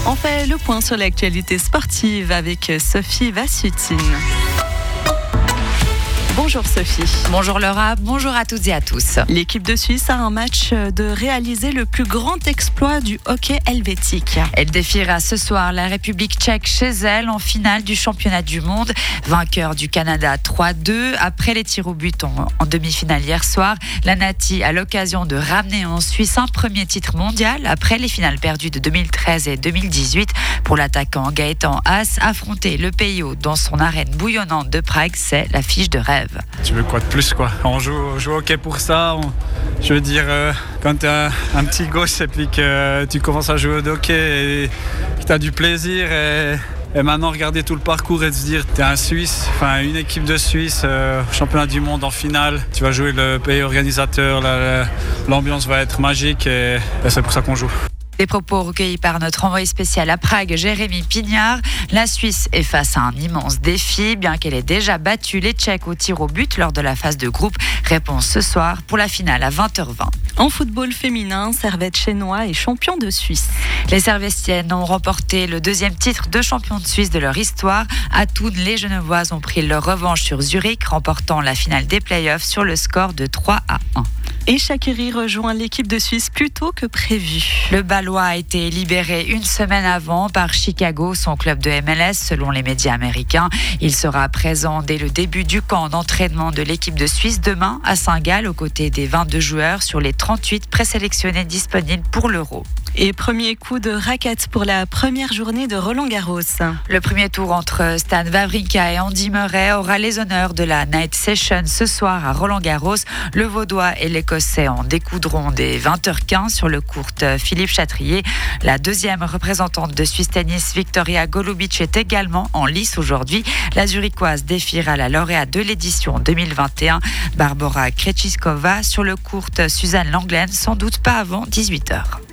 On fait le point sur l'actualité sportive avec Sophie Vassutine. Bonjour Sophie. Bonjour Laura, bonjour à toutes et à tous. L'équipe de Suisse a un match de réaliser le plus grand exploit du hockey helvétique. Elle défiera ce soir la République tchèque chez elle en finale du championnat du monde. Vainqueur du Canada 3-2 après les tirs au but en demi-finale hier soir. La Nati a l'occasion de ramener en Suisse un premier titre mondial après les finales perdues de 2013 et 2018. Pour l'attaquant Gaëtan Haas, affronter le pays hôte dans son arène bouillonnante de Prague, c'est l'affiche de rêve. Tu veux quoi de plus quoi? On joue au hockey pour ça. Je veux dire, quand tu as un petit gosse et puis que tu commences à jouer au hockey et que tu as du plaisir et maintenant regarder tout le parcours et te dire tu es un Suisse, enfin une équipe de Suisse, championnat du monde en finale, tu vas jouer le pays organisateur, l'ambiance va être magique et c'est pour ça qu'on joue. Des propos recueillis par notre envoyé spécial à Prague, Jérémy Pignard. La Suisse est face à un immense défi, bien qu'elle ait déjà battu les Tchèques au tir au but lors de la phase de groupe. Réponse ce soir pour la finale à 20h20. En football féminin, Servette Chénois est champion de Suisse. Les Servestiennes ont remporté le deuxième titre de champion de Suisse de leur histoire. À Thun, les Genevoises ont pris leur revanche sur Zurich, remportant la finale des playoffs sur le score de 3-1. Et Shaqiri rejoint l'équipe de Suisse plus tôt que prévu. Le Balois a été libéré une semaine avant par Chicago, son club de MLS, selon les médias américains. Il sera présent dès le début du camp d'entraînement de l'équipe de Suisse demain à Saint-Gall, aux côtés des 22 joueurs sur les 38 présélectionnés disponibles pour l'Euro. Et premier coup de raquette pour la première journée de Roland-Garros. Le premier tour entre Stan Wawrinka et Andy Murray aura les honneurs de la Night Session ce soir à Roland-Garros. Le Vaudois et l'Écossais en découdront dès 20h15 sur le court Philippe Chatrier. La deuxième représentante de Swiss Tennis, Victoria Golubic, est également en lice aujourd'hui. La Zurichoise défiera la lauréate de l'édition 2021, Barbora Krejcikova, sur le court Suzanne Lenglen, sans doute pas avant 18h.